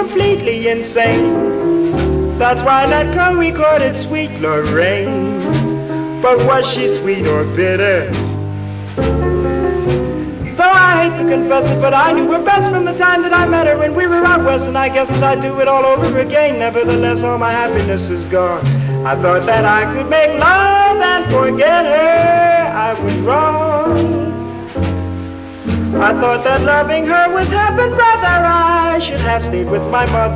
completely insane. That's why Nat King recorded Sweet Lorraine. But was she sweet or bitter? Though I hate to confess it, but I knew her best from the time that I met her when we were out west, and I guess that I'd do it all over again. Nevertheless, all my happiness is gone. I thought that I could make love and forget her. I was wrong. I thought that loving her was heaven, brother. I should have stayed with my mother.